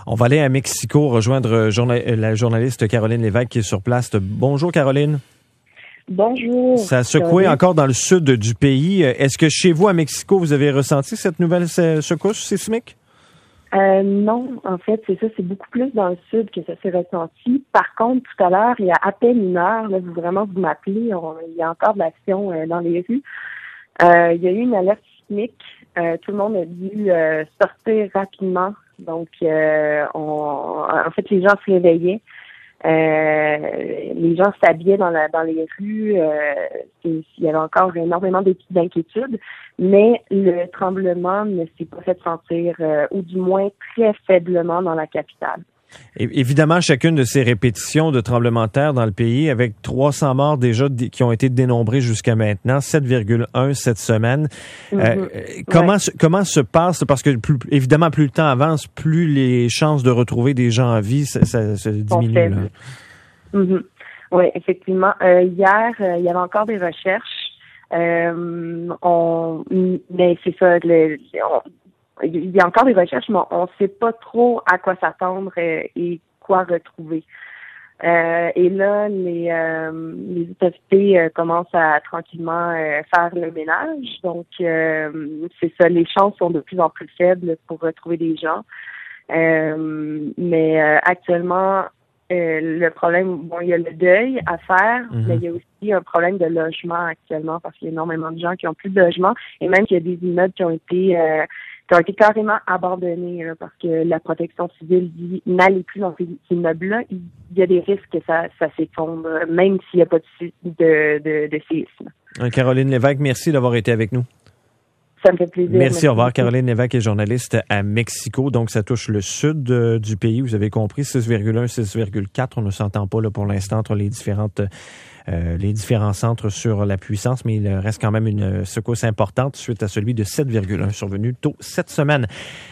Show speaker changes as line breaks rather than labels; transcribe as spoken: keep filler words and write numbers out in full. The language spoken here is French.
On va aller à Mexico rejoindre journa- la journaliste Caroline Lévesque qui est sur place. Bonjour Caroline.
Bonjour.
Ça a secoué encore dans le sud du pays. Est-ce que chez vous à Mexico, vous avez ressenti cette nouvelle secousse sismique?
Euh, non, en fait, c'est ça, c'est beaucoup plus dans le sud que ça s'est ressenti. Par contre, tout à l'heure, il y a à peine une heure, là, vous vraiment vous m'appelez, on, il y a encore de l'action euh, dans les rues. Euh, il y a eu une alerte sismique. Euh, tout le monde a dû euh, sortir rapidement. Donc, euh, on, en fait, les gens se réveillaient. Euh, les gens s'habillaient dans la dans les rues. Euh, il y avait encore énormément d'inquiétudes, mais le tremblement ne s'est pas fait sentir, euh, ou du moins très faiblement dans la capitale.
Évidemment, chacune de ces répétitions de tremblements de terre dans le pays, avec trois cents morts déjà d- qui ont été dénombrés jusqu'à maintenant, sept virgule un cette semaine. Mm-hmm. Euh, comment, ouais. se, comment se passe, parce que plus, évidemment, plus le temps avance, plus les chances de retrouver des gens en vie, ça, ça, ça diminue. Là.
Mm-hmm. Oui, effectivement. Euh, hier, euh, il y avait encore des recherches. Euh, on, mais c'est ça, le, on, il y a encore des recherches, mais on ne sait pas trop à quoi s'attendre et quoi retrouver. Euh, et là, les, euh, les autorités euh, commencent à tranquillement euh, faire le ménage. Donc, euh, c'est ça, les chances sont de plus en plus faibles pour retrouver des gens. Euh, mais euh, actuellement, euh, le problème, bon, il y a le deuil à faire, mm-hmm. mais il y a aussi un problème de logement actuellement parce qu'il y a énormément de gens qui n'ont plus de logement et même qu'il y a des immeubles qui ont été... Euh, qui ont été carrément abandonnés là, parce que la protection civile dit n'allez plus dans ces immeubles-là, il y a des risques que ça, ça s'effondre, même s'il n'y a pas de, de, de, de séisme.
Caroline Lévesque, merci d'avoir été avec nous.
Ça me fait plaisir.
Merci,
merci
au revoir.
beaucoup.
Caroline Lévesque est journaliste à Mexico, donc ça touche le sud euh, du pays, vous avez compris, six virgule un, six virgule quatre. On ne s'entend pas là pour l'instant entre les différentes euh, les différents centres sur la puissance, mais il reste quand même une secousse importante suite à celui de sept virgule un survenu tôt cette semaine.